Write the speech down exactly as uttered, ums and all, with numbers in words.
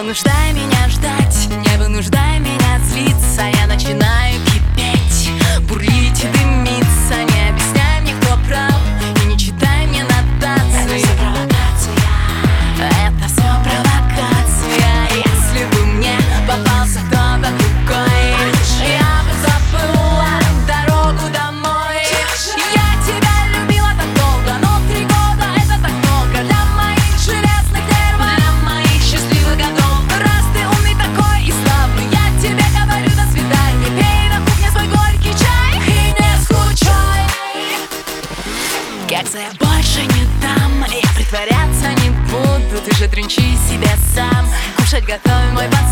вынуждай меня ждать, не вынуждай меня злиться. Я начинаю кипеть, бурлить и дымиться. Не объясняй мне, кто прав, и не читай мне нотации. Это все провокация, это все провокация. Если бы мне попался кто-то другой, я бы забыла дорогу домой. Я тебя любила так долго, но три года это так много для моих железных нервов, для моих счастливых годов. Раз ты умный такой и славный, я тебе говорю до свидания. Пей на кухне свой горький чай и не скучай. Кекса я больше не дам, я притворяться не буду. Ты же тринчи себе сам, кушать готовь мой банан.